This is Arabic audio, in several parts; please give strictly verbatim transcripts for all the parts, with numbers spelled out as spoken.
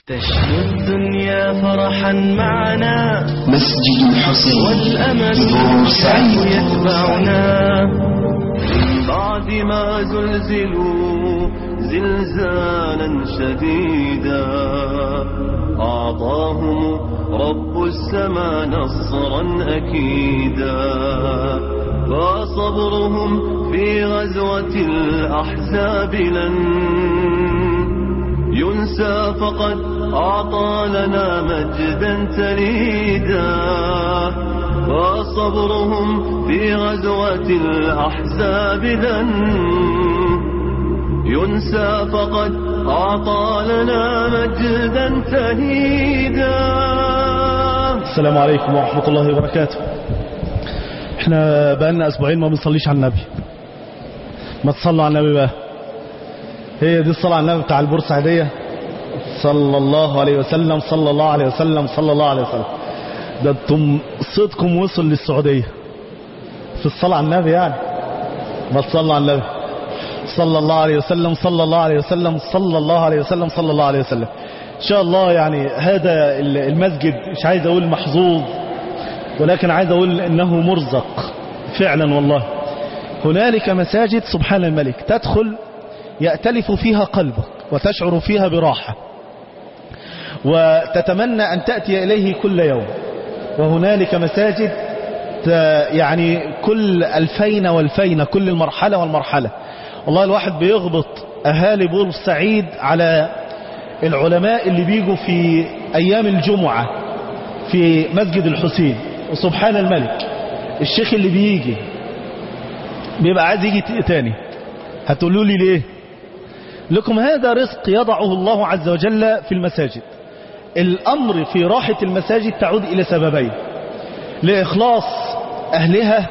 تشنو الدنيا فرحا معنا مسجد الحسين والأمل يتبعنا من بعد ما زلزلوا زلزالا شديدا أعطاهم رب السماء نصرا أكيدا فصبرهم في غزوة الأحزاب لن ينسى فقد أعطى لنا مجدا تليدا وصبرهم في غزوة الأحزاب لن ينسى فقد أعطى لنا مجدا تليدا. السلام عليكم ورحمة الله وبركاته. احنا بقالنا أسبوعين ما بنصليش على النبي. ما تصلوا على النبي بقى. هي دي الصلاة على النبي بتاع البورسعيدية صلى الله عليه وسلم صلى الله عليه وسلم صلى الله عليه وسلم. ده انتم صوتكم وصل للسعودية في الصلاة على النبي، يعني ما تصلوا على النبي صلى الله عليه وسلم صلى الله عليه وسلم صلى الله عليه وسلم صلى الله عليه وسلم. ان شاء الله يعني هذا المسجد مش عايز اقول محظوظ، ولكن عايز اقول انه مرزق فعلا والله. هنالك مساجد سبحان الملك تدخل يأتلف فيها قلبك وتشعر فيها براحة وتتمنى أن تأتي إليه كل يوم. وهنالك مساجد يعني كل الفين والفين، كل المرحلة والمرحلة. والله الواحد بيغبط أهالي بورسعيد على العلماء اللي بيجوا في أيام الجمعة في مسجد الحسين. وسبحان الملك الشيخ اللي بيجي بيبقى عايز يجي تاني. هتقولوا لي ليه؟ لكم هذا رزق يضعه الله عز وجل في المساجد. الأمر في راحة المساجد تعود إلى سببين: لإخلاص أهلها،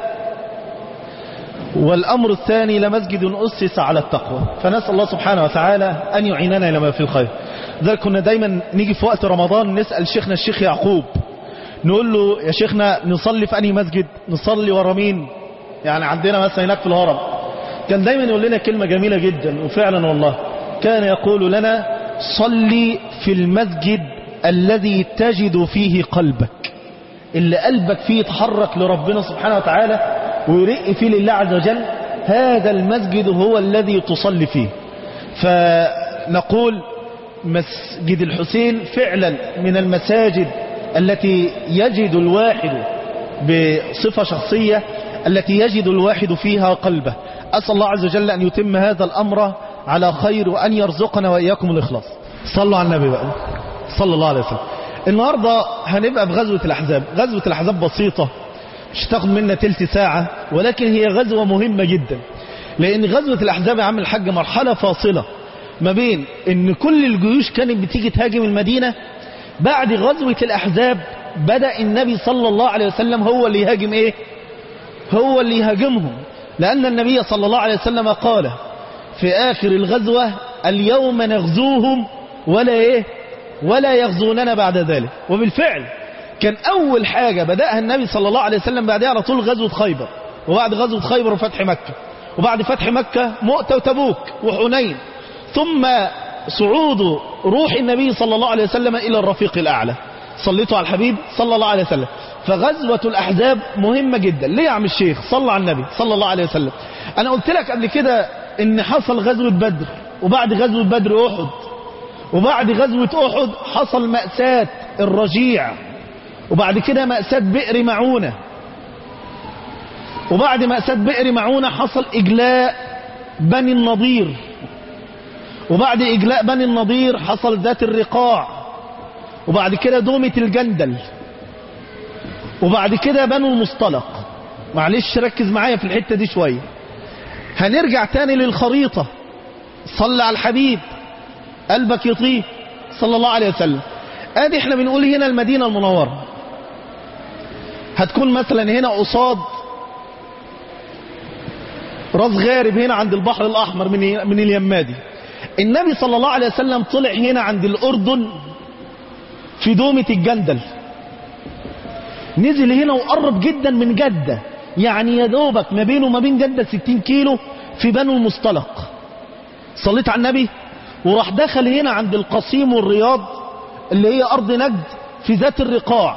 والأمر الثاني لمسجد أسس على التقوى. فنسأل الله سبحانه وتعالى أن يعيننا لما في الخير. ذلك كنا دايما نيجي في وقت رمضان نسأل شيخنا الشيخ يعقوب، نقول له يا شيخنا نصلي في أنهي مسجد؟ نصلي ورا مين؟ يعني عندنا مثلا هناك في الهرم. كان دايما يقول لنا كلمة جميلة جدا، وفعلا والله كان يقول لنا: صلي في المسجد الذي تجد فيه قلبك، اللي قلبك فيه يتحرك لربنا سبحانه وتعالى ويرق فيه لله عز وجل، هذا المسجد هو الذي تصلي فيه. فنقول مسجد الحسين فعلا من المساجد التي يجد الواحد بصفة شخصية التي يجد الواحد فيها قلبه. أسأل الله عز وجل أن يتم هذا الأمر على خير وأن يرزقنا وإياكم الإخلاص. صلوا على النبي بقى صلى الله عليه وسلم. النهاردة هنبقى بغزوة الأحزاب. غزوة الأحزاب بسيطة مش تاخد منا تلت ساعة، ولكن هي غزوة مهمة جدا. لأن غزوة الأحزاب يا عم الحاج مرحلة فاصلة ما بين إن كل الجيوش كانت بتيجي تهاجم المدينة. بعد غزوة الأحزاب بدأ النبي صلى الله عليه وسلم هو اللي يهاجم إيه؟ هو اللي يهاجمهم. لأن النبي صلى الله عليه وسلم قال في آخر الغزوة: اليوم نغزوهم ولا إيه ولا يغزوننا بعد ذلك. وبالفعل كان أول حاجة بدأها النبي صلى الله عليه وسلم بعدها على طول غزوة خيبر، وبعد غزوة خيبر وفتح مكة، وبعد فتح مكة مؤتة وتبوك وحنين، ثم صعود روح النبي صلى الله عليه وسلم إلى الرفيق الأعلى. صليتوا على الحبيب صلى الله عليه وسلم. فغزوة الأحزاب مهمة جدا. ليه يا عم الشيخ؟ صلى على النبي صلى الله عليه وسلم. أنا قلت لك قبل كده إن حصل غزوة بدر، وبعد غزوة بدر أحد، وبعد غزوة أحد حصل مأساة الرجيع، وبعد كده مأساة بئر معونة، وبعد مأساة بئر معونة حصل إجلاء بني النضير، وبعد إجلاء بني النضير حصل ذات الرقاع، وبعد كده دومة الجندل، وبعد كده بنو المصطلق. معلش ركز معايا في الحتة دي شوية. هنرجع تاني للخريطة. صلى على الحبيب قلبك يطيب صلى الله عليه وسلم. ادي احنا بنقول هنا المدينة المنورة، هتكون مثلا هنا قصاد راس غارب هنا عند البحر الأحمر من من اليمادي. النبي صلى الله عليه وسلم طلع هنا عند الأردن في دومة الجندل، نزل هنا وقرب جدا من جدة، يعني يا دوبك ما بينه وما بين جدة ستين كيلو في بنو المصطلق. صليت على النبي وراح دخل هنا عند القصيم والرياض اللي هي أرض نجد في ذات الرقاع.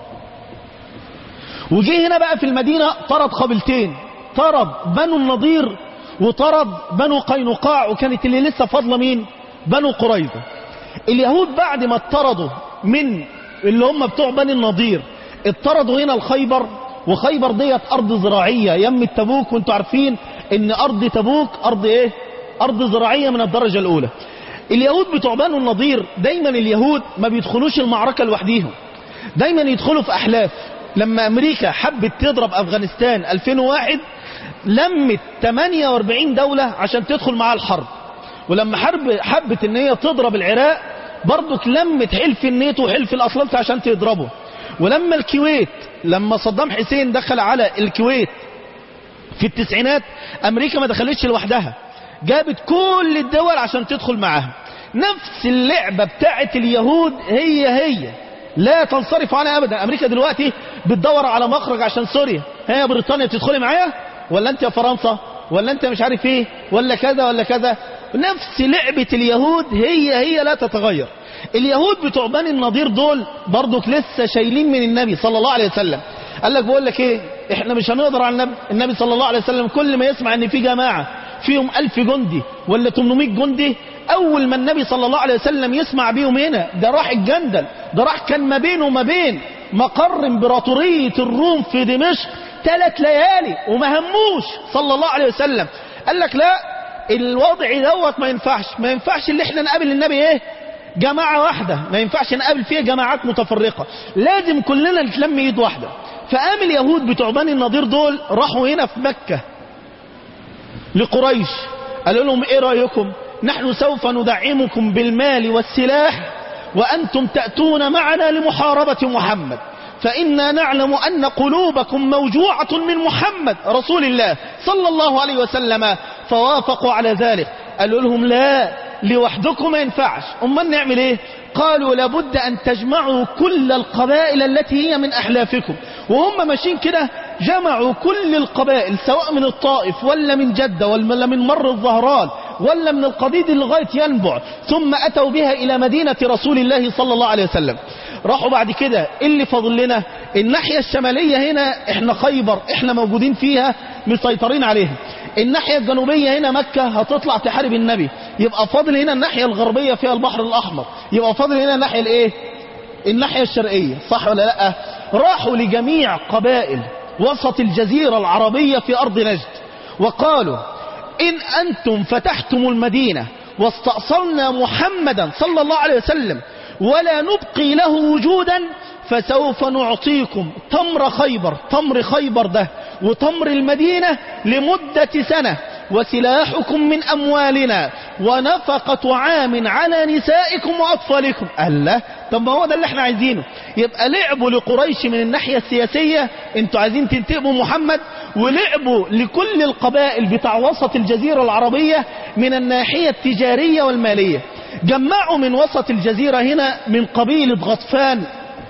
وجي هنا بقى في المدينة طرد قبيلتين، طرد بنو النضير وطرد بنو قينقاع، وكانت اللي لسه فاضله مين؟ بنو قريظة. اليهود بعد ما اتطردوا من اللي هم بتوع بني النضير اتطردوا هنا الخيبر، وخيبر ديت أرض زراعية يم تبوك، وانتوا عارفين ان أرض تبوك أرض ايه؟ أرض زراعية من الدرجة الأولى. اليهود بتوع بنو النضير دايما اليهود ما بيدخلوش المعركة لوحديهم، دايما يدخلوا في أحلاف. لما أمريكا حبت تضرب أفغانستان ألفين وواحد لمت ثمانية وأربعين دولة عشان تدخل معاها الحرب، ولما حرب حبت ان هي تضرب العراق برضك لمت حلف الناتو وحلف الأطلس عشان تضربه. ولما الكويت، لما صدام حسين دخل على الكويت في التسعينات، أمريكا ما دخلتش لوحدها، جابت كل الدول عشان تدخل معاها. نفس اللعبة بتاعت اليهود هي هي لا تنصرف عنها أبدا. أمريكا دلوقتي بتدور على مخرج عشان سوريا، هي بريطانيا تدخلي معايا ولا أنت يا فرنسا ولا أنت مش عارف إيه ولا كذا ولا كذا. نفس لعبة اليهود هي هي لا تتغير. اليهود بتوع بني النضير دول برضك لسه شايلين من النبي صلى الله عليه وسلم. قال لك بقول لك ايه، احنا مش هنقدر على النبي. النبي صلى الله عليه وسلم كل ما يسمع ان في جماعة فيهم ألف جندي ولا ثمانمائة جندي، اول ما النبي صلى الله عليه وسلم يسمع بيهم هنا، ده راح الجندل، ده راح كان ما بينه وما بين مقر امبراطورية الروم في دمشق ثلاث ليالي وما هموش صلى الله عليه وسلم. قال لك لا، الوضع دوت ما ينفعش، ما ينفعش اللي احنا نقابل النبي ايه جماعة واحدة، ما ينفعش نقابل فيها جماعات متفرقة، لازم كلنا نتلم ايد واحدة. فقام اليهود بتوع بني النضير دول راحوا هنا في مكة لقريش، قالوا لهم ايه رأيكم، نحن سوف ندعمكم بالمال والسلاح وأنتم تأتون معنا لمحاربة محمد، فإنا نعلم أن قلوبكم موجوعة من محمد رسول الله صلى الله عليه وسلم. فوافقوا على ذلك. قالوا لهم لا، لوحدكم ما ينفعش، أمال نعمل ايه؟ قالوا لابد أن تجمعوا كل القبائل التي هي من أحلافكم. وهم ماشيين كده جمعوا كل القبائل، سواء من الطائف ولا من جدة ولا من مر الظهران ولا من القضيد لغاية ينبع، ثم أتوا بها إلى مدينة رسول الله صلى الله عليه وسلم. راحوا بعد كده اللي فاضل لنا الناحية الشمالية، هنا احنا خيبر احنا موجودين فيها مسيطرين عليها. الناحية الجنوبية هنا مكة هتطلع تحارب النبي، يبقى فاضل هنا الناحية الغربية فيها البحر الأحمر، يبقى فاضل هنا الناحية الايه؟ الناحية الشرقية، صح ولا لا؟ راحوا لجميع قبائل وسط الجزيرة العربية في أرض نجد وقالوا إن أنتم فتحتم المدينة واستأصلنا محمدا صلى الله عليه وسلم ولا نبقي له وجودا، فسوف نعطيكم تمر خيبر، تمر خيبر ده وتمر المدينة لمدة سنة، وسلاحكم من أموالنا، ونفقة عام على نسائكم وأطفالكم. قال لا، طب ما هو ده اللي احنا عايزينه. يبقى لعبوا لقريش من الناحية السياسية، انتوا عايزين تنتقموا محمد، ولعبوا لكل القبائل بتاع وسط الجزيرة العربية من الناحية التجارية والمالية. جمعوا من وسط الجزيرة هنا من قبيلة غطفان،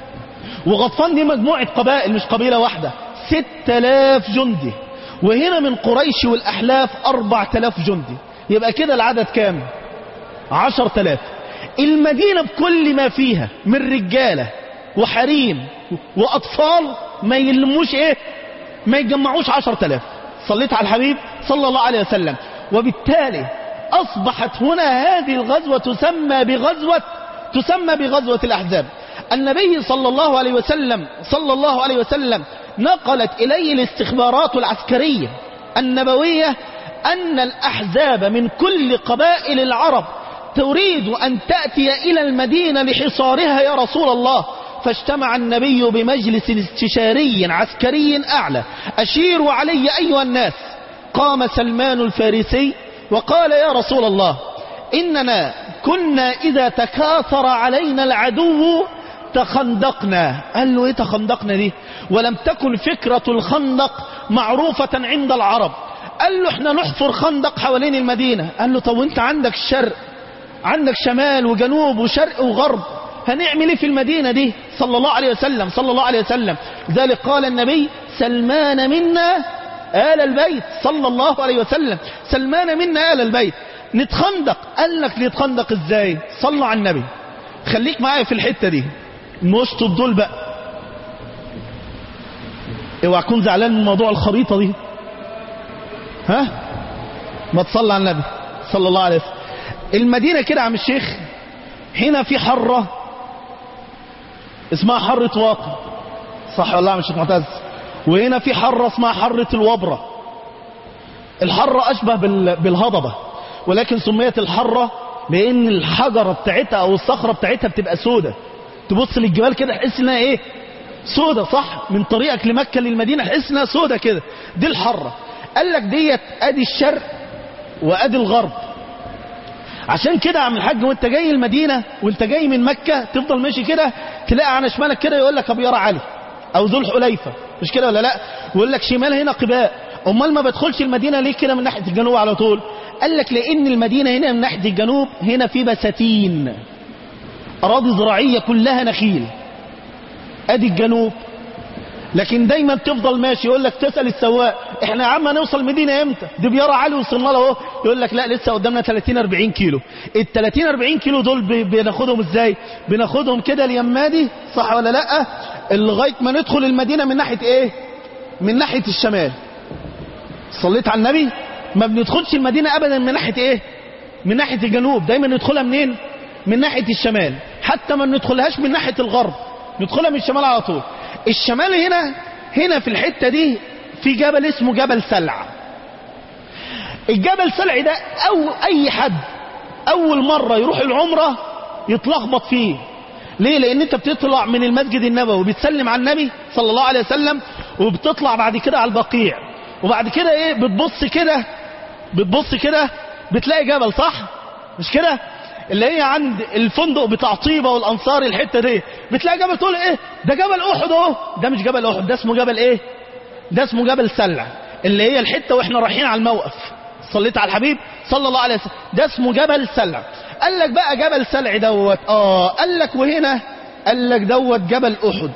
وغطفان دي مجموعة قبائل مش قبيلة واحدة، ست آلاف جندي، وهنا من قريش والأحلاف أربعة آلاف جندي، يبقى كده العدد كام؟ عشرة آلاف. المدينة بكل ما فيها من رجالة وحريم وأطفال ما يلموش ايه؟ ما يجمعوش عشرة آلاف. صليت على الحبيب صلى الله عليه وسلم. وبالتالي أصبحت هنا هذه الغزوة تسمى بغزوة تسمى بغزوة الأحزاب. النبي صلى الله عليه وسلم صلى الله عليه وسلم نقلت إليه الاستخبارات العسكرية النبوية أن الأحزاب من كل قبائل العرب تريد أن تأتي إلى المدينة لحصارها يا رسول الله. فاجتمع النبي بمجلس استشاري عسكري أعلى، أشيروا علي أيها الناس. قام سلمان الفارسي وقال يا رسول الله إننا كنا إذا تكاثر علينا العدو تخندقنا. قال له ايه تخندقنا دي؟ ولم تكن فكرة الخندق معروفة عند العرب. قال له احنا نحفر خندق حوالين المدينة. قال له طب وانت عندك الشرق، عندك شمال وجنوب وشرق وغرب، هنعمل ايه في المدينة دي؟ صلى الله عليه وسلم صلى الله عليه وسلم. ذلك قال النبي سلمان منا آل البيت صلى الله عليه وسلم، سلمان منا آل البيت. نتخندق. قال لك نتخندق ازاي؟ صلوا على النبي. خليك معايا في الحتة دي، نشطب دول بقى. اوعى تكون زعلان من موضوع الخريطة دي، ها؟ ما تصلي على النبي صلى الله عليه وسلم. المدينة كده يا عم الشيخ، هنا في حرة اسمها حرة واقع، صح ولا لا يا عم الشيخ معتز؟ وهنا في حرة اسمها حرة الوبرة. الحرة أشبه بالهضبة، ولكن سميت الحرة لأن الحجرة بتاعتها أو الصخرة بتاعتها بتبقى سودة. تبص للجبال كده تحس إنها إيه؟ سودة، صح؟ من طريقك لمكة للمدينة تحس إنها سودة كده. دي الحرة. قال لك ديت أدي الشرق وأدي الغرب. عشان كده يا عم الحاج وانت جاي المدينة وانت جاي من مكة تفضل ماشي كده تلاقي على شمالك كده يقول لك أبيار علي أو ذو الحليفة، مش كده ولا لا؟ ويقول لك شمال هنا قباء. امال ما بدخلش المدينة ليه كده من ناحية الجنوب على طول؟ قال لك لان المدينة هنا من ناحية الجنوب هنا في بساتين، اراضي زراعية كلها نخيل، ادي الجنوب. لكن دايما تفضل ماشي يقول لك تسأل السواق احنا يا عم هنوصل المدينة امتى؟ دي بيارة علي وصلنا له اهو، يقول لك لا لسه قدامنا ثلاثين أربعين كيلو. ال ثلاثين أربعين كيلو دول بناخدهم ازاي؟ بناخدهم كده اليمادي، صح ولا لا؟ لغاية ما ندخل المدينة من ناحية ايه؟ من ناحية الشمال. صليت على النبي؟ ما بندخلش المدينة ابدا من ناحية ايه؟ من ناحية الجنوب، دايما ندخلها منين؟ من ناحية الشمال. حتى ما ندخلهاش من ناحية الغرب، ندخلها من الشمال على طول. الشمال هنا هنا في الحتة دي في جبل اسمه جبل سلع. الجبل سلع ده او اي حد اول مرة يروح العمرة يتلخبط فيه. ليه؟ لان انت بتطلع من المسجد النبوي بتسلم على النبي صلى الله عليه وسلم، وبتطلع بعد كده على البقيع، وبعد كده ايه بتبص كده بتبص كده بتلاقي جبل، صح مش كده؟ اللي هي عند الفندق بتاع طيبة والانصار، الحتة دي بتلاقي جبل تقول ايه ده جبل احد اهو. ده مش جبل احد، ده اسمه جبل ايه؟ ده اسمه جبل سلع، اللي هي الحتة واحنا رايحين على الموقف. صليت على الحبيب صلى الله عليه وسلم، ده اسمه جبل سلع. قال لك بقى جبل سلع دوت اه قال لك وهنا قال لك دوت جبل احد.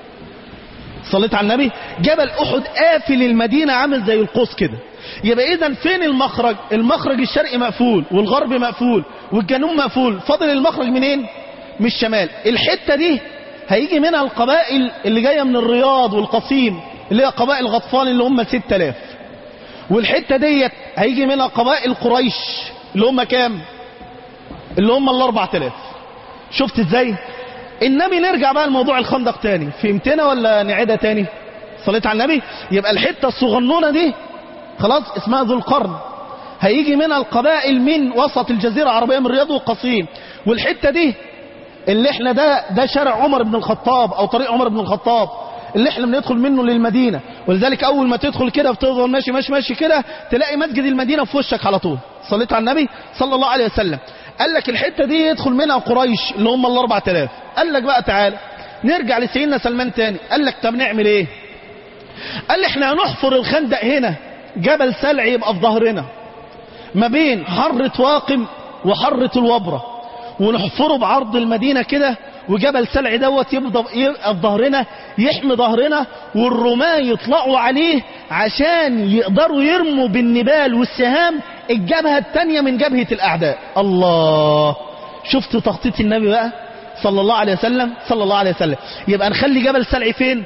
صليت على النبي؟ جبل احد قافل المدينة عامل زي القوس كده. يبقى اذا فين المخرج؟ المخرج الشرقي مقفول والغرب مقفول والجنوب مقفول، فاضل المخرج منين؟ من الشمال. الحتة دي هيجي منها القبائل اللي جاية من الرياض والقصيم، اللي هي قبائل غطفان اللي هم ستة آلاف. والحتة ديت هيجي منها قبائل قريش اللي هم كام؟ اللي هم الاربعة آلاف. شفت ازاي؟ النبي نرجع بقى لموضوع الخندق تاني، فهمتنا ولا نعيدها تاني؟ صليت على النبي؟ يبقى الحتة الصغنونة دي خلاص اسمها ذو القرن، هيجي منها القبائل من وسط الجزيرة العربية من رياض وقصيم. والحتة دي اللي احنا ده ده شارع عمر بن الخطاب او طريق عمر بن الخطاب اللي احنا بندخل منه للمدينة. ولذلك اول ما تدخل كده بتفضل ماشي ماشي ماشي كده تلاقي مسجد المدينة في وشك على طول. صليت على النبي صلى الله عليه وسلم. قال لك الحتة دي يدخل منها قريش اللي هم الاربعة آلاف. قال لك بقى تعالى نرجع لسيدنا سلمان تاني. قال لك طب نعمل ايه؟ قال لي احنا هنحفر الخندق هنا، جبل سلع يبقى في ظهرنا ما بين حرة واقم وحرة الوبرة، ونحفره بعرض المدينة كده، وجبل سلع دوت يبقى في ظهرنا يحمي ظهرنا، والرماة يطلعوا عليه عشان يقدروا يرموا بالنبال والسهام الجبهة التانية من جبهة الأعداء. الله، شفت تخطيط النبي بقى صلى الله عليه وسلم صلى الله عليه وسلم. يبقى نخلي جبل سلع فين؟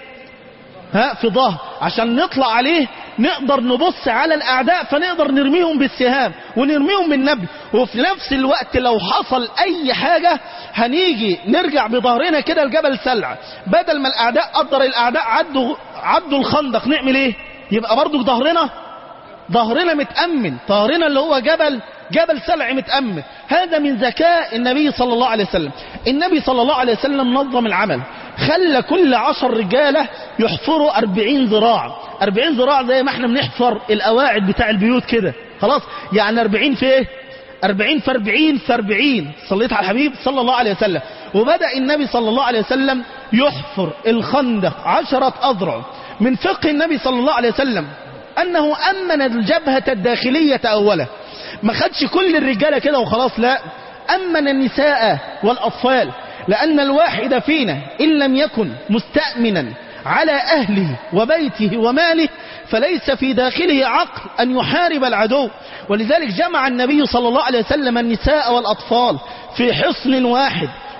ها في ظهر، عشان نطلع عليه نقدر نبص على الأعداء فنقدر نرميهم بالسهام ونرميهم بالنبل، وفي نفس الوقت لو حصل أي حاجة هنيجي نرجع بظهرنا كده لجبل سلع. بدل ما الأعداء قدر الأعداء عدوا عدوا الخندق نعمل إيه؟ يبقى برضو ظهرنا ظهرنا متأمن، ظهرنا اللي هو جبل جبل سلع متأمن. هذا من ذكاء النبي صلى الله عليه وسلم. النبي صلى الله عليه وسلم نظم العمل، خلى كل عشر رجالة يحفروا أربعين ذراع. أربعين ذراع زي ما احنا بنحفر القواعد بتاع البيوت كده، خلاص يعني أربعين في ايه؟ أربعين في أربعين في أربعين. صليت على الحبيب صلى الله عليه وسلم. وبدأ النبي صلى الله عليه وسلم يحفر الخندق عشرة أذرع. من فقه النبي صلى الله عليه وسلم أنه أمن الجبهة الداخلية أولا، ما خدش كل الرجالة كده وخلاص، لا، أمن النساء والأطفال، لأن الواحد فينا إن لم يكن مستأمنا على أهله وبيته وماله فليس في داخله عقل أن يحارب العدو. ولذلك جمع النبي صلى الله عليه وسلم النساء والأطفال في حصن واحد،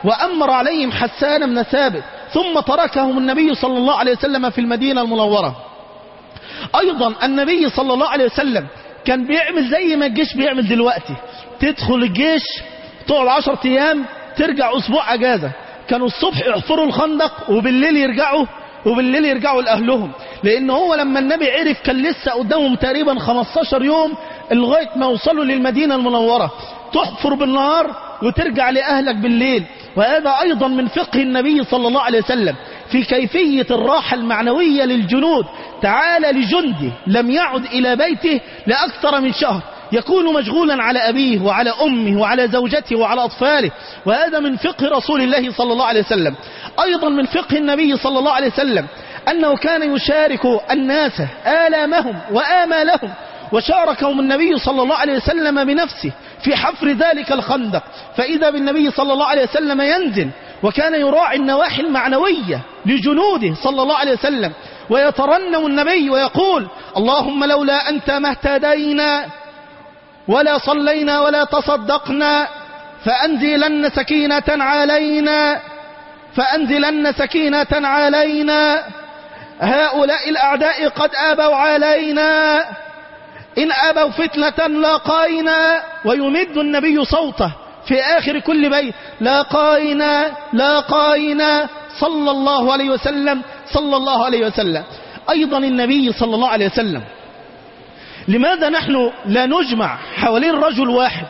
وأمر عليهم حسان بن ثابت، ثم تركهم النبي صلى الله عليه وسلم في المدينة المنورة. أيضا النبي صلى الله عليه وسلم كان بيعمل زي ما الجيش بيعمل دلوقتي، تدخل الجيش تقعد عشر أيام ترجع أسبوع أجازة. كانوا الصبح يحفروا الخندق وبالليل يرجعوا وبالليل يرجعوا لأهلهم، لأن هو لما النبي عرف كان لسه قدامهم تقريبا خمستاشر يوم لغاية ما وصلوا للمدينة المنورة. تحفر بالنهار وترجع لأهلك بالليل. وهذا أيضا من فقه النبي صلى الله عليه وسلم في كيفية الراحة المعنوية للجنود. تعالى لجندي لم يعد إلى بيته لأكثر من شهر، يكون مشغولا على أبيه وعلى أمه وعلى زوجته وعلى أطفاله، وهذا من فقه رسول الله صلى الله عليه وسلم. أيضا من فقه النبي صلى الله عليه وسلم أنه كان يشارك الناس آلامهم وآمالهم، وشاركهم النبي صلى الله عليه وسلم بنفسه في حفر ذلك الخندق. فإذا بالنبي صلى الله عليه وسلم ينزل، وكان يراعي النواحي المعنوية لجنوده صلى الله عليه وسلم، ويترنم النبي ويقول: اللهم لولا أنت ما اهتدينا ولا صلينا ولا تصدقنا، فأنزلن سكينة علينا فأنزلن سكينة علينا هؤلاء الأعداء قد آبوا علينا، إن أبوا فتنة لاقينا. ويمد النبي صوته في آخر كل بيت: لاقينا لاقينا صلى الله عليه وسلم صلى الله عليه وسلم. أيضا النبي صلى الله عليه وسلم، لماذا نحن لا نجمع حوالين رجل واحد؟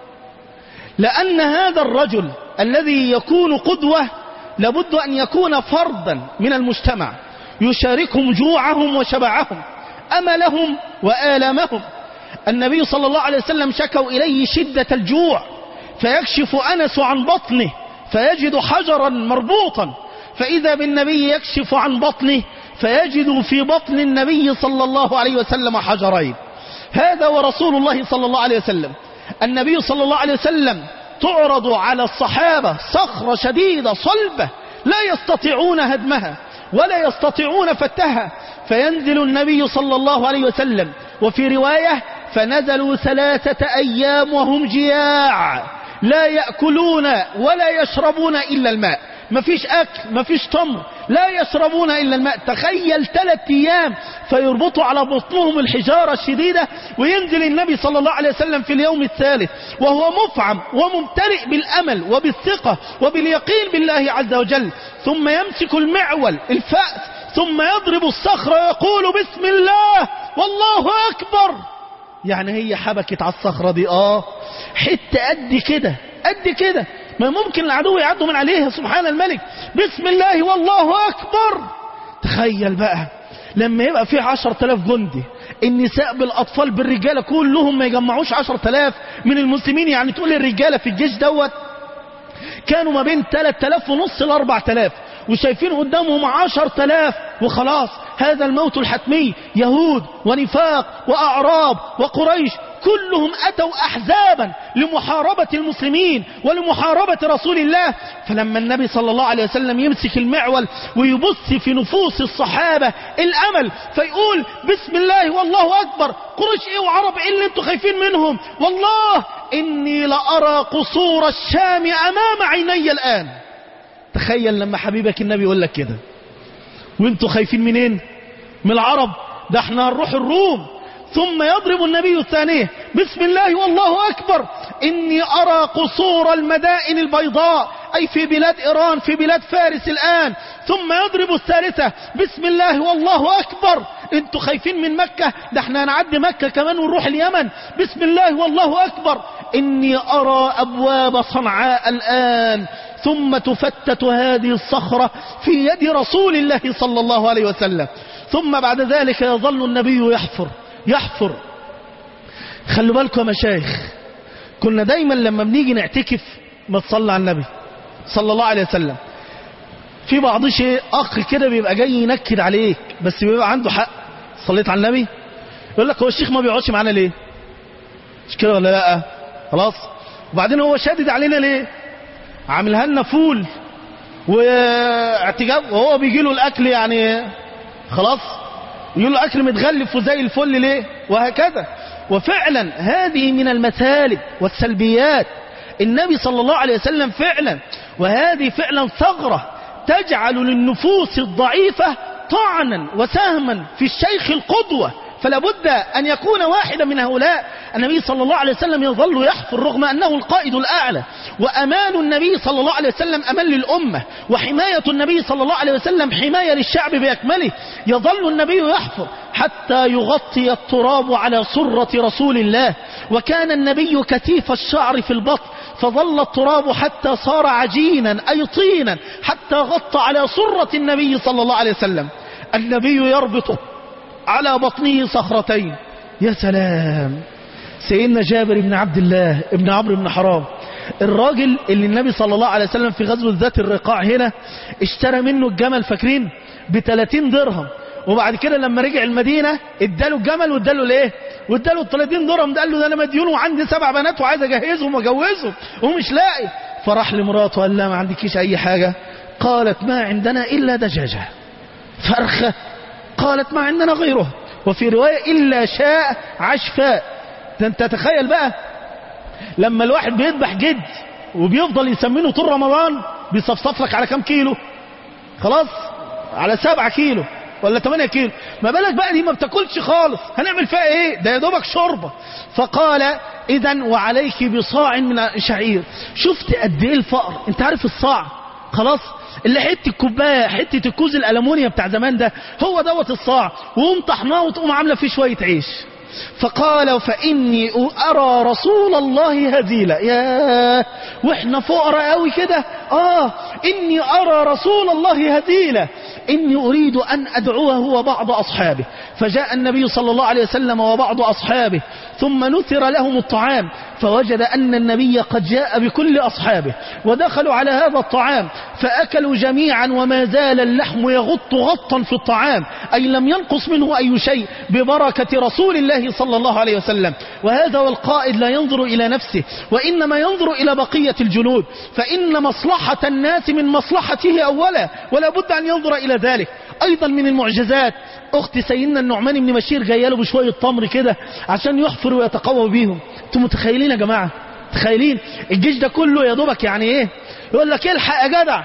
لأن هذا الرجل الذي يكون قدوة لابد أن يكون فردا من المجتمع، يشاركهم جوعهم وشبعهم، أملهم وآلامهم. النبي صلى الله عليه وسلم شكوا إليه شدة الجوع، فيكشف أنس عن بطنه فيجد حجرا مربوطا، فإذا بالنبي يكشف عن بطنه فيجد في بطن النبي صلى الله عليه وسلم حجرين. هذا ورسول الله صلى الله عليه وسلم. النبي صلى الله عليه وسلم تعرض على الصحابة صخرة شديدة صلبة لا يستطيعون هدمها ولا يستطيعون فتها، فينزل النبي صلى الله عليه وسلم. وفي رواية: فنزلوا ثلاثة أيام وهم جياع لا يأكلون ولا يشربون إلا الماء. مفيش أكل مفيش تمر، لا يشربون إلا الماء. تخيل ثلاث أيام فيربطوا على بطنهم الحجارة الشديدة، وينزل النبي صلى الله عليه وسلم في اليوم الثالث وهو مفعم وممتلئ بالأمل وبالثقة وباليقين بالله عز وجل، ثم يمسك المعول الفأس ثم يضرب الصخرة ويقول: بسم الله والله أكبر. يعني هي حبكت على الصخرة دي آه حتة قد كده قد كده، ما ممكن العدو يعدوا من عليها. سبحان الملك، بسم الله والله أكبر. تخيل بقى لما يبقى فيه عشر تلاف جندي، النساء بالأطفال بالرجالة كلهم ما يجمعوش عشر تلاف من المسلمين. يعني تقول الرجالة في الجيش دوت كانوا ما بين ثلاث تلاف ونص لأربع تلاف، وشايفين قدامهم عشر تلاف وخلاص. هذا الموت الحتمي. يهود ونفاق وأعراب وقريش كلهم أتوا أحزابا لمحاربة المسلمين ولمحاربة رسول الله. فلما النبي صلى الله عليه وسلم يمسك المعول ويبث في نفوس الصحابة الأمل، فيقول: بسم الله والله أكبر. قريش إيه وعرب إيه اللي انتوا خايفين منهم؟ والله إني لأرى قصور الشام أمام عيني الآن. تخيل لما حبيبك النبي يقول لك كده، وانتوا خايفين منين؟ من العرب، ده احنا هنروح الروم. ثم يضرب النبي الثانية: بسم الله والله أكبر. إني أرى قصور المدائن البيضاء، أي في بلاد إيران في بلاد فارس الآن. ثم يضرب الثالثة: بسم الله والله أكبر. انتوا خايفين من مكة؟ ده احنا هنعدي مكة كمان ونروح اليمن. بسم الله والله أكبر. إني أرى أبواب صنعاء الآن. ثم تفتت هذه الصخرة في يد رسول الله صلى الله عليه وسلم. ثم بعد ذلك يظل النبي يحفر يحفر. خلوا بالكم يا مشايخ، كنا دايما لما بنيجي نعتكف ما تصلى على النبي صلى الله عليه وسلم. في بعض شيء أخ كده بيبقى جاي ينكد عليك بس بيبقى عنده حق. صليت على النبي؟ يقول لك: هو الشيخ ما بيقعدش معانا ليه؟ مش كده ولا لا؟ خلاص. وبعدين هو شادد علينا ليه؟ عاملها لنا فول واعتجاب، وهو بيجي له الأكل يعني خلاص يقول له أكل متغلف وزي الفل ليه؟ وهكذا. وفعلا هذه من المثالب والسلبيات النبي صلى الله عليه وسلم فعلا، وهذه فعلا ثغرة تجعل للنفوس الضعيفة طعنا وسهما في الشيخ القدوة. فلا بد أن يكون واحدا من هؤلاء. النبي صلى الله عليه وسلم يظل يحفر رغم أنه القائد الأعلى، وأمان النبي صلى الله عليه وسلم أمان للأمة، وحماية النبي صلى الله عليه وسلم حماية للشعب بأكمله. يظل النبي يحفر حتى يغطي التراب على سرة رسول الله، وكان النبي كثيف الشعر في البطن، فظل التراب حتى صار عجينا أي طينا حتى غطى على سرة النبي صلى الله عليه وسلم. النبي يربط على بطنه صخرتين. يا سلام. سيدنا جابر بن عبد الله ابن عمرو بن حرام، الراجل اللي النبي صلى الله عليه وسلم في غزوة ذات الرقاع هنا اشترى منه الجمل، فاكرين، بثلاثين درهم، وبعد كده لما رجع المدينة اداله الجمل واداله الايه واداله الثلاثين درهم. ده قال له ده انا مديون وعندي سبع بنات وعايز اجهزهم واجوزهم ومش لاقي. فراح لمراته قال لها ما عندكيش اي حاجة؟ قالت ما عندنا الا دجاجة فرخة. قالت ما عندنا غيره. وفي رواية إلا شاء عشفاء. انت تتخيل بقى لما الواحد بيذبح جد وبيفضل يسمينه طول رمضان، بيصفصف لك على كام كيلو؟ خلاص على سبعة كيلو ولا ثمانية كيلو. ما بالك بقى دي ما بتاكلش خالص، هنعمل فيها ايه؟ ده يا دوبك شوربه. فقال اذا وعليك بصاع من شعير. شفت قد ايه الفقر؟ انت عارف الصاع خلاص اللي حته الكوبايه، حته الكوز الالومنيا بتاع زمان ده، هو دوت الصاع، وقوم طحناه وتقوم عامله فيه شويه عيش. فقال فاني ارى رسول الله هزيلا. يا واحنا فقراء قوي كده. اه اني ارى رسول الله هزيلا، اني اريد ان ادعوه وبعض اصحابه. فجاء النبي صلى الله عليه وسلم وبعض اصحابه، ثم نثر لهم الطعام، فوجد ان النبي قد جاء بكل اصحابه، ودخلوا على هذا الطعام فاكلوا جميعا، وما زال اللحم يغط غطا في الطعام، اي لم ينقص منه اي شيء ببركة رسول الله صلى الله عليه وسلم. وهذا والقائد لا ينظر الى نفسه، وانما ينظر الى بقية الجنود، فان مصلحة الناس من مصلحته اولا، ولا بد ان ينظر الى ذلك. ايضا من المعجزات اخت سيدنا النعمان بن بشير جايه له بشويه تمر كده عشان يحفر ويتقوى بيهم. انتم متخيلين يا جماعه؟ متخيلين الجيش ده كله يا دوبك يعني ايه؟ يقول لك الحق يا جدع،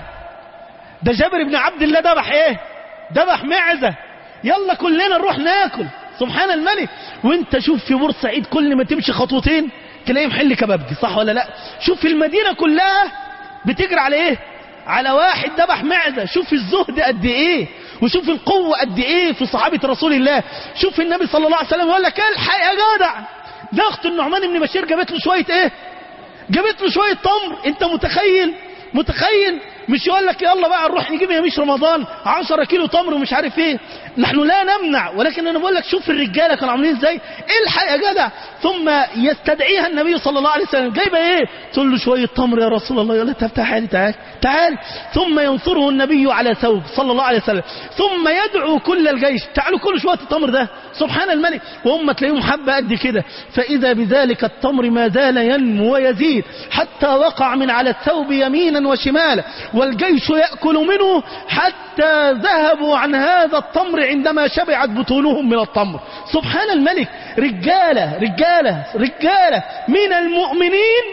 ده جابر بن عبد الله ذبح ايه؟ ذبح معزه، يلا كلنا نروح ناكل. سبحان الملك. وانت شوف في بورسعيد كل ما تمشي خطوتين تلاقيه محل كبابجي، صح ولا لا؟ شوف في المدينه كلها بتجري على ايه؟ على واحد ذبح معزه. شوف الزهد قد ايه، وشوف القوة قد ايه في صحابة رسول الله. شوف النبي صلى الله عليه وسلم يقول لك الحق يا جدع، ده اخت النعمان بن بشير جابت له شوية ايه؟ جابت له شوية تمر. انت متخيل؟ متخيل؟ مش يقول لك يلا بقى نروح نجيب يا مش رمضان عشرة كيلو تمر ومش عارف ايه. نحن لا نمنع، ولكن انا بقول لك شوف الرجاله كانوا عاملين ازاي. الحق يا جدع. ثم يستدعيها النبي صلى الله عليه وسلم، جايبه ايه؟ تقول له شويه تمر يا رسول الله. يقول لها تعالي تعالي تعالي. ثم ينصره النبي على ثوب صلى الله عليه وسلم، ثم يدعو كل الجيش تعالوا كلوا شويه التمر ده. سبحان الملك. وهم تلاقيهم حبه قد كده، فاذا بذلك التمر ما زال ينمو ويزيد حتى وقع من على الثوب يمينا وشمالا، والجيش يأكل منه حتى ذهبوا عن هذا التمر عندما شبعت بطونهم من التمر. سبحان الملك. رجالة رجالة رجالة من المؤمنين.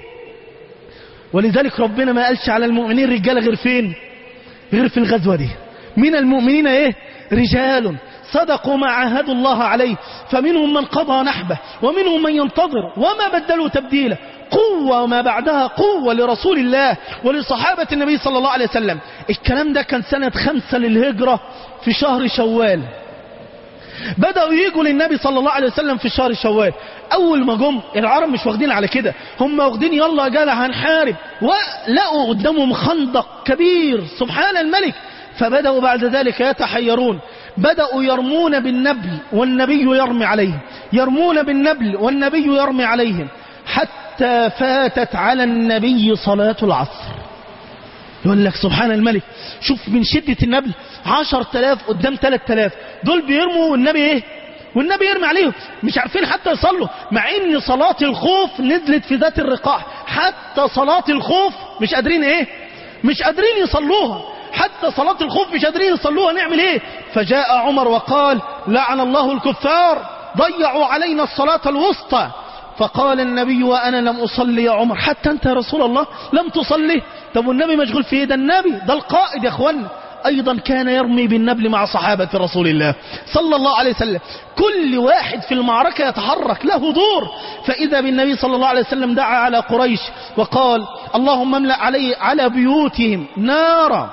ولذلك ربنا ما قالش على المؤمنين رجالة غير فين؟ غير في الغزوة دي. من المؤمنين ايه؟ رجال صدقوا ما عاهدوا الله عليه، فمنهم من قضى نحبه ومنهم من ينتظر وما بدلوا تبديلا. قوة وما بعدها قوة لرسول الله ولصحابة النبي صلى الله عليه وسلم. الكلام ده كان سنة خمسة للهجرة في شهر شوال. بدأوا يجوا للنبي صلى الله عليه وسلم في شهر شوال. أول ما جم العرب مش واخدين على كده، هم واخدين يلا يا جدع هنحارب، ولقوا قدامهم خندق كبير. سبحان الملك. فبدأوا بعد ذلك يتحيرون، بدأوا يرمون بالنبل والنبي يرمي عليهم، يرمون بالنبل والنبي يرمي عليهم، حتى فاتت على النبي صلاة العصر. يقول لك سبحان الملك. شوف من شدة النبل، عشر تلاف قدام ثلاث تلاف، دول بيرموا والنبي ايه؟ والنبي يرمي عليهم، مش عارفين حتى يصلوا، مع ان صلاة الخوف نزلت في ذات الرقاع. حتى صلاة الخوف مش قادرين ايه؟ مش قادرين يصلوها. حتى صلاة الخوف مش قادرين يصلوها. نعمل ايه؟ فجاء عمر وقال لعن الله الكفار ضيعوا علينا الصلاة الوسطى. فقال النبي وأنا لم أصلي يا عمر. حتى أنت يا رسول الله لم تصلي؟ طب والنبي مشغول في إيه؟ ده النبي ده القائد يا أخوانا. أيضا كان يرمي بالنبل مع صحابة رسول الله صلى الله عليه وسلم. كل واحد في المعركة يتحرك له دور. فإذا بالنبي صلى الله عليه وسلم دعا على قريش وقال اللهم املأ علي على بيوتهم نارا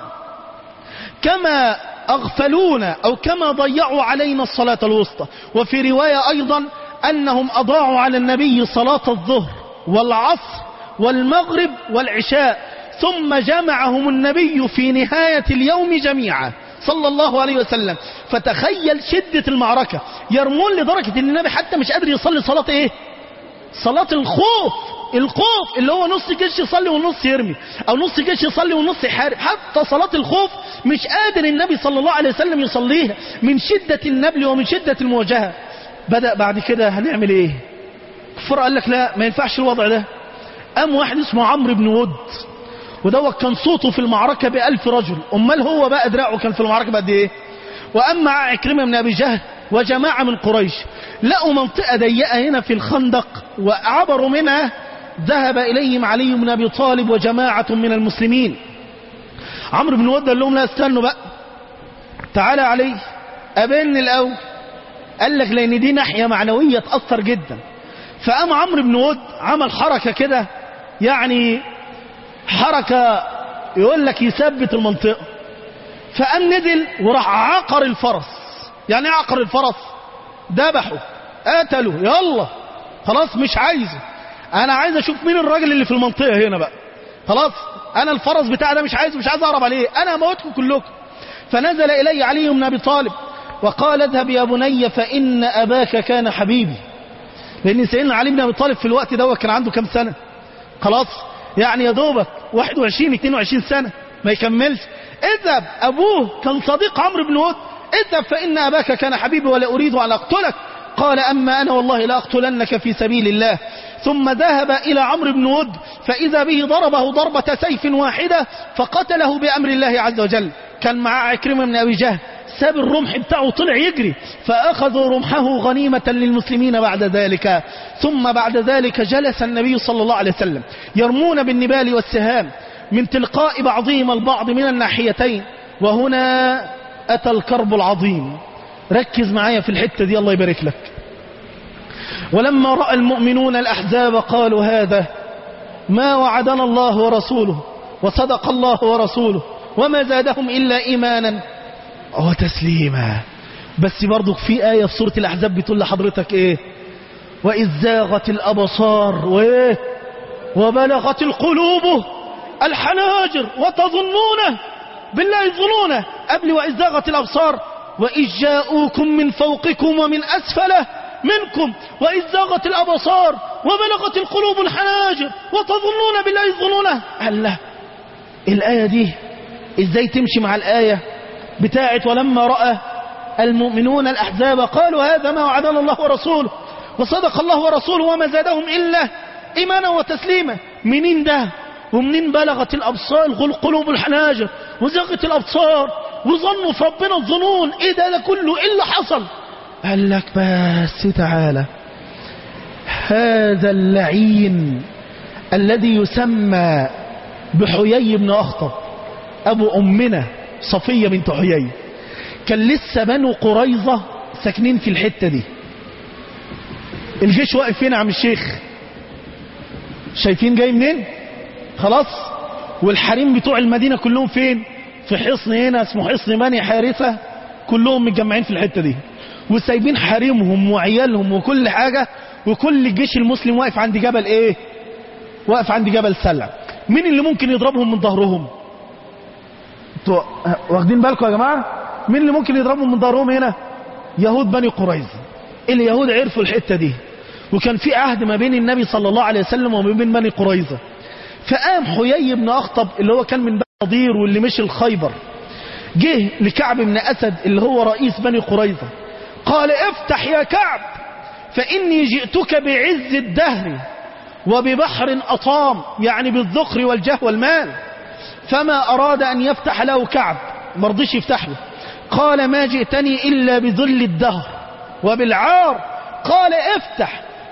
كما أغفلونا أو كما ضيعوا علينا الصلاة الوسطى. وفي رواية أيضا أنهم أضاعوا على النبي صلاة الظهر والعصر والمغرب والعشاء، ثم جمعهم النبي في نهاية اليوم جميعا صلى الله عليه وسلم. فتخيل شدة المعركة، يرمون لدرجة أن النبي حتى مش قادر يصلي صلاة إيه؟ صلاة الخوف. الخوف اللي هو نص جيش يصلي والنص يرمي، أو نص جيش يصلي والنص يحارب. حتى صلاة الخوف مش قادر النبي صلى الله عليه وسلم يصليها من شدة النبل ومن شدة المواجهة. بدأ بعد كده هنعمل إيه؟ الكفار قال لك لا ما ينفعش الوضع ده. قام واحد اسمه عمرو بن ود، ودوت كان صوته في المعركة بألف رجل، أمال هو بقى دراعه كان في المعركة بقد إيه؟ وأما مع عكرمة بن أبي جهل وجماعة من قريش لقوا منطقة ضيقة هنا في الخندق وعبروا منها. ذهب إليهم علي بن أبي طالب وجماعة من المسلمين. عمرو بن ود قال لهم لا استنوا بقى، تعالى علي قابلني الأول. قال لك لأن دي ناحية معنوية تأثر جدا. فقام عمرو بن ود عمل حركة كده، يعني حركة يقول لك يثبت المنطقة. فقام نزل وراح عقر الفرس. يعني عقر الفرس؟ ذبحه قتله، يلا خلاص مش عايزه، انا عايز اشوف مين الراجل اللي في المنطقة هنا بقى. خلاص انا الفرس بتاعي ده مش عايزه، مش عايز اقرب عليه، انا هموتكم كلكم. فنزل الي علي بن ابي طالب وقال اذهب يا بني فان اباك كان حبيبي. لان سيدنا علي بن ابي طالب في الوقت ده كان عنده كام سنة؟ خلاص يعني يا دوبك واحد وعشرين اتنين وعشرين سنة ما يكملش. اذهب، ابوه كان صديق عمرو بن ود، اذهب فان اباك كان حبيبي ولا اريد ان اقتلك. قال اما انا والله لا اقتلنك في سبيل الله. ثم ذهب الى عمرو بن ود فاذا به ضربه ضربة سيف واحدة فقتله بامر الله عز وجل. كان معاه عكرمة بن ابي جهل، ساب الرمح بتاعه طلع يجري، فاخذوا رمحه غنيمة للمسلمين بعد ذلك. ثم بعد ذلك جلس النبي صلى الله عليه وسلم يرمون بالنبال والسهام من تلقاء بعضهم البعض من الناحيتين. وهنا اتى الكرب العظيم. ركز معايا في الحتة دي الله يبارك لك. ولما رأى المؤمنون الأحزاب قالوا هذا ما وعدنا الله ورسوله وصدق الله ورسوله وما زادهم إلا إيمانا وتسليما. بس برضو في آية في سورة الأحزاب بتقول لحضرتك إيه؟ وإذ زاغت الأبصار وإيه؟ وبلغت القلوب الحناجر وتظنون بالله الظنون. قبل وإذ زاغت الأبصار وإذ جاءوكم من فوقكم ومن أسفله منكم وإذ زاغت الأبصار وبلغت القلوب الحناجر وتظنون بالله الظنون. الله، الآية دي إزاي تمشي مع الآية بتاعت ولما رأى المؤمنون الأحزاب قالوا هذا ما وعدنا الله ورسوله وصدق الله ورسوله وما زادهم إلا إيمانا وتسليما؟ منين ده؟ ومنين بلغت الأبصار القلوب الحناجر وزاغت الأبصار وظنوا في ربنا الظنون؟ إيه ده ده كله؟ إيه اللي حصل؟ قال لك بس تعالى، هذا اللعين الذي يسمى بحيي بن أخطب أبو أمنا صفية بنت حيي، كان لسه بنو قريظة ساكنين في الحتة دي. الجيش واقف فين يا عم الشيخ؟ شايفين جاي منين؟ خلاص. والحريم بتوع المدينة كلهم فين؟ في حصن هنا اسمه حصن بني حارثة، كلهم متجمعين في الحتة دي وسايبين حريمهم وعيالهم وكل حاجة، وكل الجيش المسلم واقف عند جبل ايه؟ واقف عند جبل سلع. مين اللي ممكن يضربهم من ظهرهم؟ انتوا واخدين بالكم يا جماعة؟ مين اللي ممكن يضربهم من ظهرهم هنا؟ يهود بني قريظة. اليهود عرفوا الحتة دي، وكان في عهد ما بين النبي صلى الله عليه وسلم وما بين بني قريظة. فقام حيي بن أخطب اللي هو كان من بني نضير واللي مشي الخيبر، جه لكعب بن أسد اللي هو رئيس بني قريظة، قال افتح يا كعب فإني جئتك بعز الدهر وببحر أطام، يعني بالذخر والجاه والمال. فما أراد أن يفتح له كعب، مرضيش يفتح له. قال ما جئتني إلا بذل الدهر وبالعار. قال افتح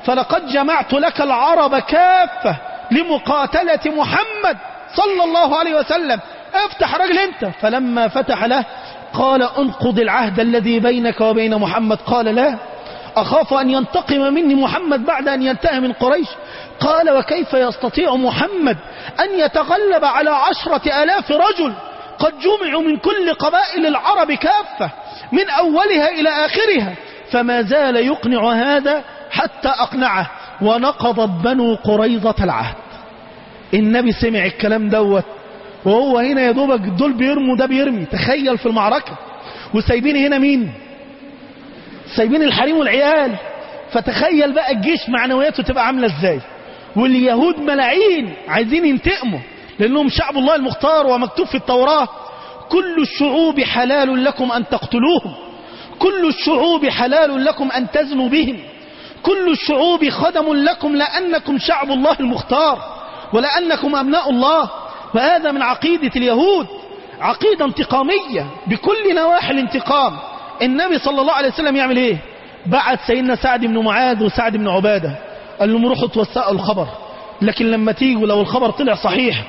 فلقد جمعت لك العرب كافة لمقاتلة محمد صلى الله عليه وسلم، افتح رجل انت. فلما فتح له قال انقض العهد الذي بينك وبين محمد. قال لا، أخاف أن ينتقم مني محمد بعد أن ينتهي من قريش. قال وكيف يستطيع محمد أن يتغلب على عشرة آلاف رجل قد جمعوا من كل قبائل العرب كافة من أولها إلى آخرها؟ فما زال يقنع هذا حتى أقنعه، ونقضت بنو قريظة العهد. النبي سمع الكلام دوت وهو هنا يا دوبك دول بيرموا ده بيرمي، تخيل في المعركة، وسايبين هنا مين؟ سايبين الحريم والعيال. فتخيل بقى الجيش معنوياته تبقى عاملة ازاي، واليهود ملاعين عايزين ينتقموا لأنهم شعب الله المختار، ومكتوب في التوراة كل الشعوب حلال لكم أن تقتلوهم، كل الشعوب حلال لكم أن تزنوا بهم، كل الشعوب خدم لكم لأنكم شعب الله المختار ولأنكم أبناء الله. وهذا من عقيدة اليهود، عقيدة انتقامية بكل نواحي الانتقام. النبي صلى الله عليه وسلم يعمل ايه؟ بعت سيدنا سعد بن معاذ وسعد بن عبادة، قال لهم روحوا توثقوا الخبر، لكن لما تيجوا لو الخبر طلع صحيح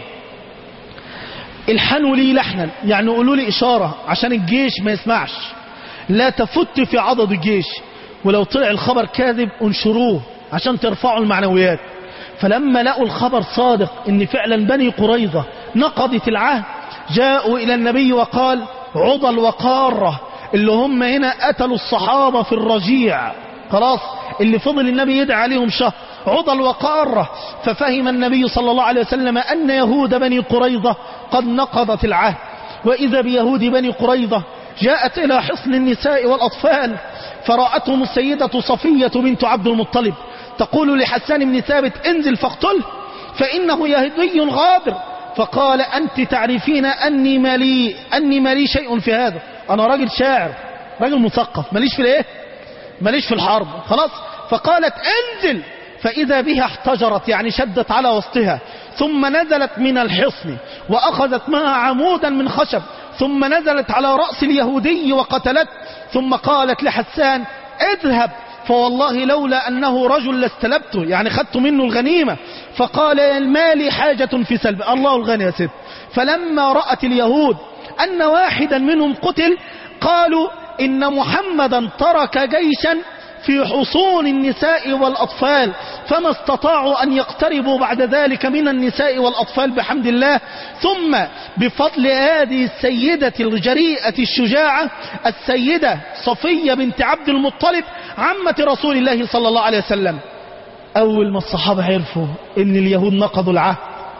الحنوا لي لحنا، يعني قولوا لي إشارة عشان الجيش ما يسمعش، لا تفت في عضد الجيش، ولو طلع الخبر كاذب انشروه عشان ترفعوا المعنويات. فلما لقوا الخبر صادق ان فعلا بني قريظة نقضت العهد، جاءوا الى النبي وقال عضل وقارة اللي هم هنا قتلوا الصحابة في الرجيع، خلاص اللي فضل النبي يدعى عليهم شهر، عضل وقارة. ففهم النبي صلى الله عليه وسلم أن يهود بني قريظة قد نقضت العهد. وإذا بيهود بني قريظة جاءت إلى حصن النساء والأطفال، فرأتهم السيدة صفية بنت عبد المطلب تقول لحسان بن ثابت انزل فاقتله فإنه يهودي غادر. فقال أنت تعرفين أني مالي أني مالي شيء في هذا، أنا راجل شاعر راجل مثقف ماليش في الايه ماليش في الحرب خلاص. فقالت انزل، فإذا بها احتجرت يعني شدت على وسطها، ثم نزلت من الحصن وأخذت معها عمودا من خشب، ثم نزلت على رأس اليهودي وقتلت، ثم قالت لحسان اذهب فوالله لولا أنه رجل لاستلبته، يعني خدت منه الغنيمة. فقال المال حاجة في سلب، الله الغني يا ست. فلما رأت اليهود أن واحدا منهم قتل قالوا إن محمدا ترك جيشا في حصون النساء والأطفال، فما استطاعوا أن يقتربوا بعد ذلك من النساء والأطفال بحمد الله. ثم بفضل هذه السيدة الجريئة الشجاعة السيدة صفية بنت عبد المطلب عمة رسول الله صلى الله عليه وسلم، أول ما الصحابة عرفوا إن اليهود نقضوا العهد،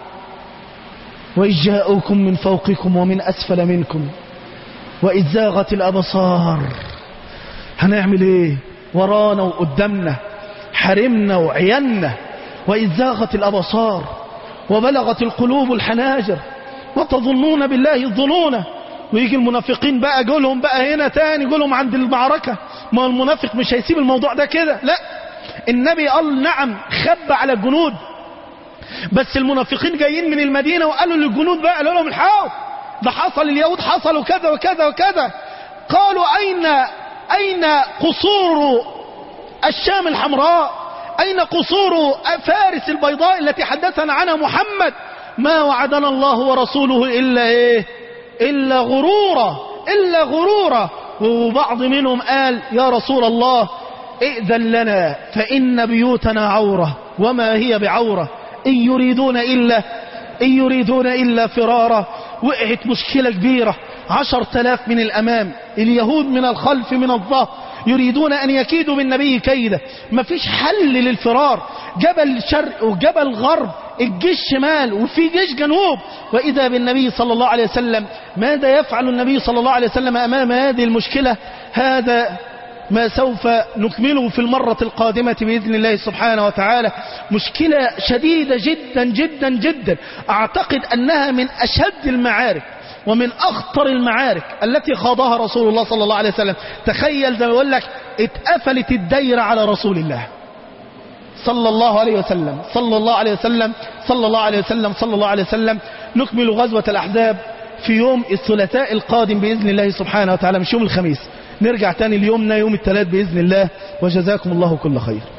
وإذ جاءوكم من فوقكم ومن أسفل منكم وإذ زاغت الأبصار، هنعمل إيه؟ ورانا وقدامنا، حرمنا وعينا. وإذ زاغت الأبصار وبلغت القلوب الحناجر وتظنون بالله الظنون. ويجي المنافقين بقى جولهم بقى هنا تاني، جولهم عند المعركة، ما المنافق مش هيسيب الموضوع ده كده، لا النبي قال نعم خب على الجنود، بس المنافقين جايين من المدينة وقالوا للجنود بقى، قالوا لهم الحاول ده حصل، اليهود حصلوا كذا وكذا وكذا. قالوا أين أين قصور الشام الحمراء؟ أين قصور فارس البيضاء التي حدثنا عنها محمد؟ ما وعدنا الله ورسوله إلا إيه؟ إلا غرورا، إلا غرورا. وبعض منهم قال يا رسول الله ائذن لنا فإن بيوتنا عورة وما هي بعورة، إن يريدون إلا إن يريدون إلا فرارا. وقعت مشكلة كبيرة، عشر تلاف من الأمام، اليهود من الخلف من الظهر، يريدون أن يكيدوا بالنبي كيدا، مفيش حل للفرار، جبل شرق وجبل غرب، الجيش شمال وفي جيش جنوب. وإذا بالنبي صلى الله عليه وسلم، ماذا يفعل النبي صلى الله عليه وسلم أمام هذه المشكلة؟ هذا ما سوف نكمله في المرة القادمة بإذن الله سبحانه وتعالى. مشكلة شديدة جدا جدا جدا، أعتقد أنها من أشد المعارك ومن أخطر المعارك التي خاضها رسول الله صلى الله عليه وسلم. تخيل زي ما يقول لك اتقفلت الدايرة على رسول الله صلى الله عليه وسلم صلى الله عليه وسلم صلى الله عليه وسلم صلى الله عليه وسلم. نكمل غزوة الأحزاب في يوم الثلاثاء القادم بإذن الله سبحانه وتعالى، مش يوم الخميس، نرجع تاني اليومنا يوم الثلاث بإذن الله. وجزاكم الله كل خير.